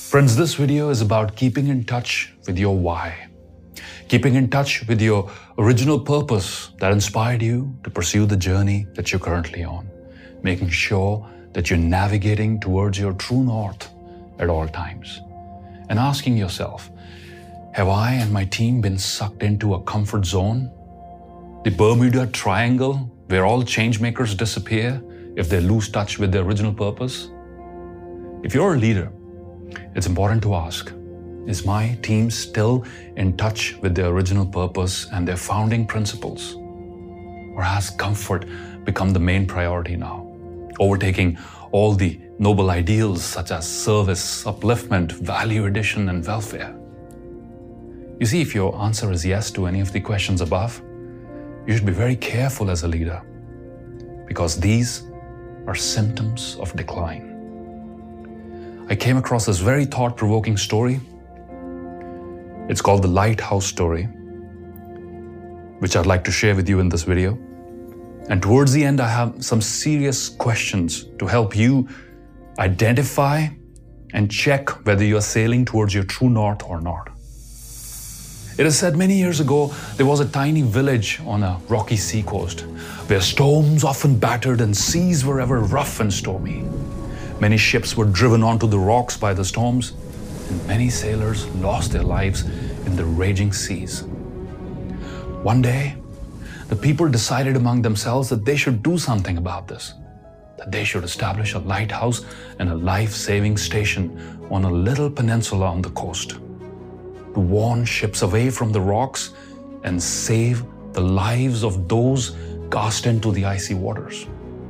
Friends, this video is about keeping in touch with your why. Keeping in touch with your original purpose that inspired you to pursue the journey that you're currently on. Making sure that you're navigating towards your true north at all times. And asking yourself, have I and my team been sucked into a comfort zone? The Bermuda Triangle, where all change makers disappear if they lose touch with their original purpose? If you're a leader, it's important to ask, is my team still in touch with their original purpose and their founding principles? Or has comfort become the main priority now, overtaking all the noble ideals such as service, upliftment, value addition, and welfare? You see, if your answer is yes to any of the questions above, you should be very careful as a leader, because these are symptoms of decline. I came across this very thought-provoking story. It's called The Lighthouse Story, which I'd like to share with you in this video. And towards the end, I have some serious questions to help you identify and check whether you are sailing towards your true north or not. It is said many years ago, there was a tiny village on a rocky seacoast where storms often battered and seas were ever rough and stormy. Many ships were driven onto the rocks by the storms, and many sailors lost their lives in the raging seas. One day, the people decided among themselves that they should do something about this, that they should establish a lighthouse and a life-saving station on a little peninsula on the coast, to warn ships away from the rocks and save the lives of those cast into the icy waters.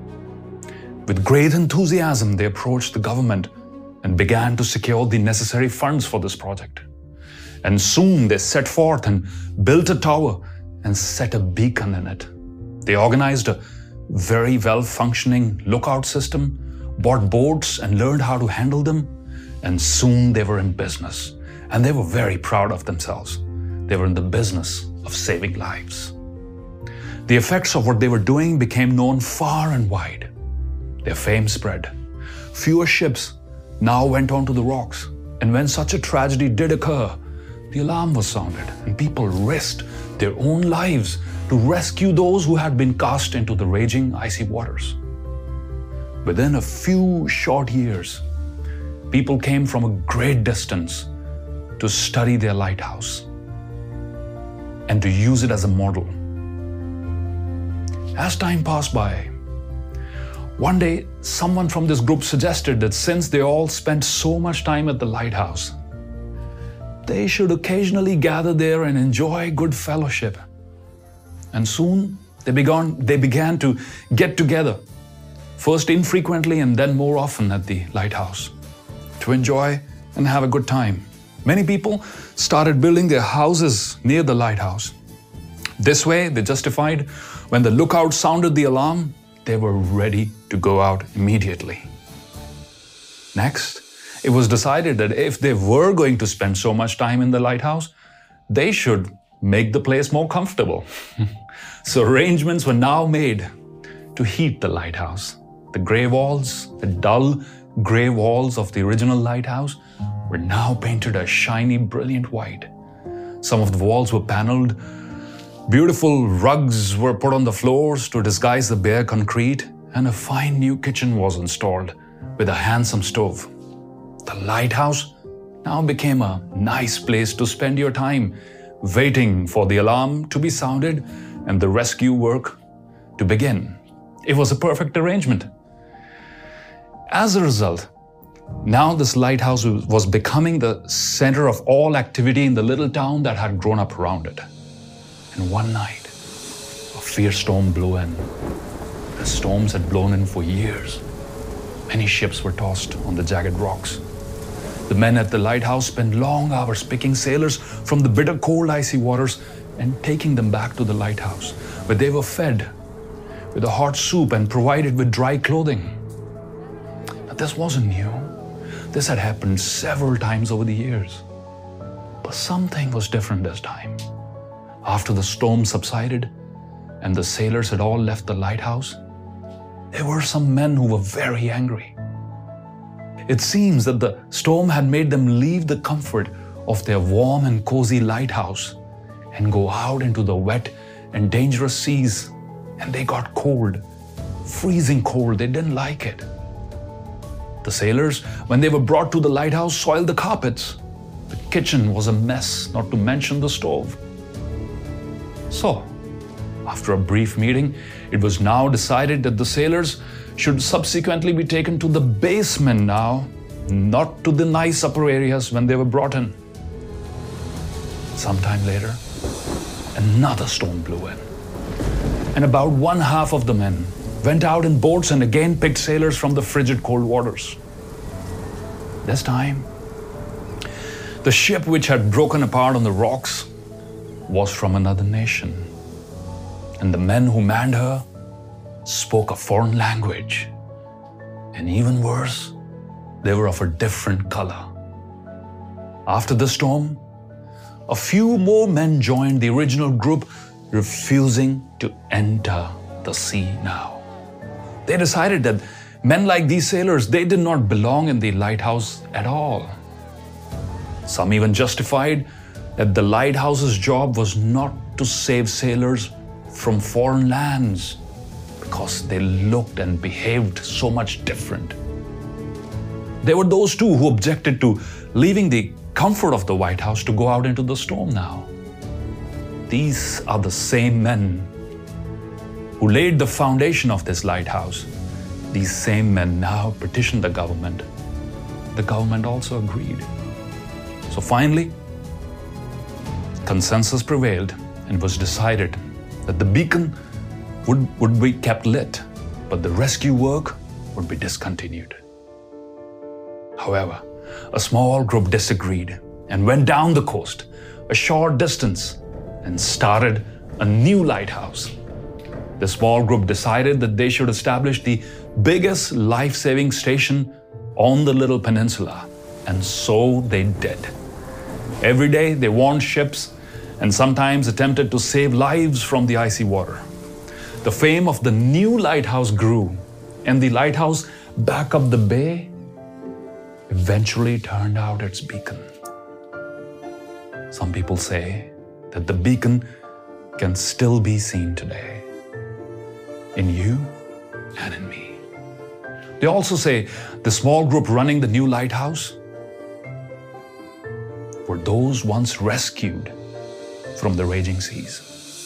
With great enthusiasm, they approached the government and began to secure the necessary funds for this project. And soon they set forth and built a tower and set a beacon in it. They organized a very well-functioning lookout system, bought boats and learned how to handle them, and soon they were in business. And they were very proud of themselves. They were in the business of saving lives. The effects of what they were doing became known far and wide. Their fame spread. Fewer ships now went onto the rocks. And when such a tragedy did occur, the alarm was sounded and people risked their own lives to rescue those who had been cast into the raging icy waters. Within a few short years, people came from a great distance to study their lighthouse and to use it as a model. As time passed by, one day, someone from this group suggested that since they all spent so much time at the lighthouse, they should occasionally gather there and enjoy good fellowship. And soon, they began to get together, first infrequently and then more often at the lighthouse, to enjoy and have a good time. Many people started building their houses near the lighthouse. This way, they justified, when the lookout sounded the alarm, they were ready to go out immediately. Next, it was decided that if they were going to spend so much time in the lighthouse, they should make the place more comfortable. So arrangements were now made to heat the lighthouse. The gray walls, the dull gray walls of the original lighthouse, were now painted a shiny, brilliant white. Some of the walls were paneled. Beautiful rugs were put on the floors to disguise the bare concrete, and a fine new kitchen was installed with a handsome stove. The lighthouse now became a nice place to spend your time, waiting for the alarm to be sounded and the rescue work to begin. It was a perfect arrangement. As a result, now this lighthouse was becoming the center of all activity in the little town that had grown up around it. And one night, a fierce storm blew in. The storms had blown in for years. Many ships were tossed on the jagged rocks. The men at the lighthouse spent long hours picking sailors from the bitter cold icy waters and taking them back to the lighthouse, where they were fed with a hot soup and provided with dry clothing. But this wasn't new. This had happened several times over the years. But something was different this time. After the storm subsided and the sailors had all left the lighthouse, there were some men who were very angry. It seems that the storm had made them leave the comfort of their warm and cozy lighthouse and go out into the wet and dangerous seas. And they got cold, freezing cold. They didn't like it. The sailors, when they were brought to the lighthouse, soiled the carpets. The kitchen was a mess, not to mention the stove. So, after a brief meeting, it was now decided that the sailors should subsequently be taken to the basement now, not to the nice upper areas when they were brought in. Sometime later, another storm blew in, and about one half of the men went out in boats and again picked sailors from the frigid cold waters. This time, the ship which had broken apart on the rocks was from another nation, and the men who manned her spoke a foreign language, and even worse, they were of a different color. After the storm, a few more men joined the original group, refusing to enter the sea now. They decided that men like these sailors, they did not belong in the lighthouse at all. Some even justified that the lighthouse's job was not to save sailors from foreign lands, because they looked and behaved so much different. There were those too who objected to leaving the comfort of the White House to go out into the storm now. These are the same men who laid the foundation of this lighthouse. These same men now petitioned the government. The government also agreed. So finally, consensus prevailed and was decided that the beacon would be kept lit, but the rescue work would be discontinued. However, a small group disagreed and went down the coast a short distance and started a new lighthouse. The small group decided that they should establish the biggest life-saving station on the little peninsula, and so they did. Every day they warned ships and sometimes attempted to save lives from the icy water. The fame of the new lighthouse grew, and the lighthouse back up the bay eventually turned out its beacon. Some people say that the beacon can still be seen today, in you and in me. They also say the small group running the new lighthouse were those once rescued from the raging seas.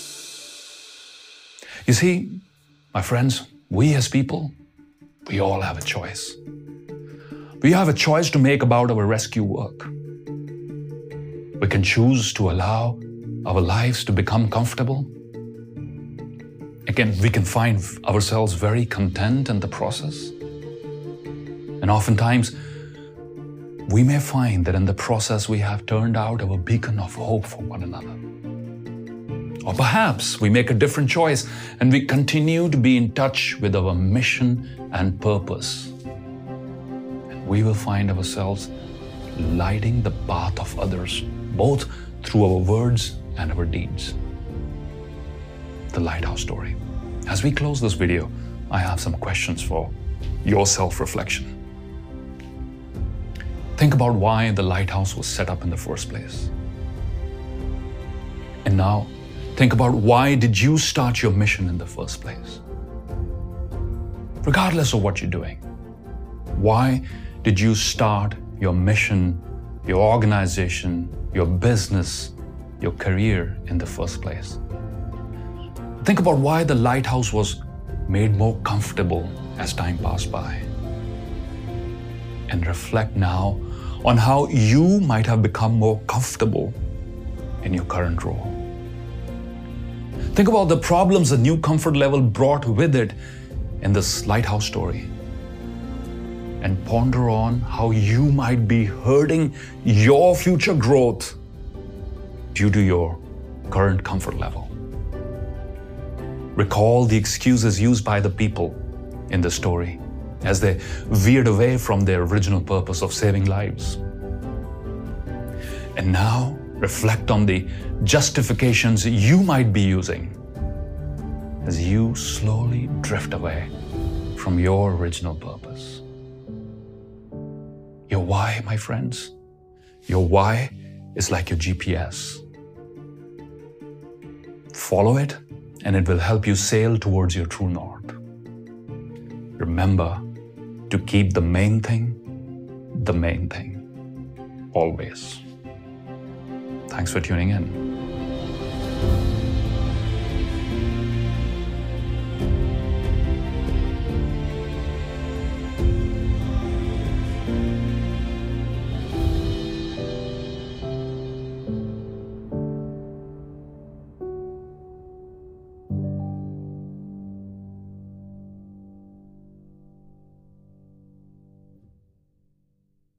You see, my friends, we as people, we all have a choice. We have a choice to make about our rescue work. We can choose to allow our lives to become comfortable. Again, we can find ourselves very content in the process. And oftentimes, we may find that in the process we have turned out our beacon of hope for one another. Or perhaps we make a different choice and we continue to be in touch with our mission and purpose. And we will find ourselves lighting the path of others, both through our words and our deeds. The Lighthouse Story. As we close this video, I have some questions for your self-reflection. Think about why the lighthouse was set up in the first place. And now, think about why did you start your mission in the first place? Regardless of what you're doing, why did you start your mission, your organization, your business, your career in the first place? Think about why the lighthouse was made more comfortable as time passed by. And reflect now on how you might have become more comfortable in your current role. Think about the problems the new comfort level brought with it in this lighthouse story. And ponder on how you might be hurting your future growth due to your current comfort level. Recall the excuses used by the people in the story as they veered away from their original purpose of saving lives. And now reflect on the justifications you might be using as you slowly drift away from your original purpose. Your why, my friends, your why is like your GPS. Follow it, and it will help you sail towards your true north. Remember to keep the main thing, always. Thanks for tuning in.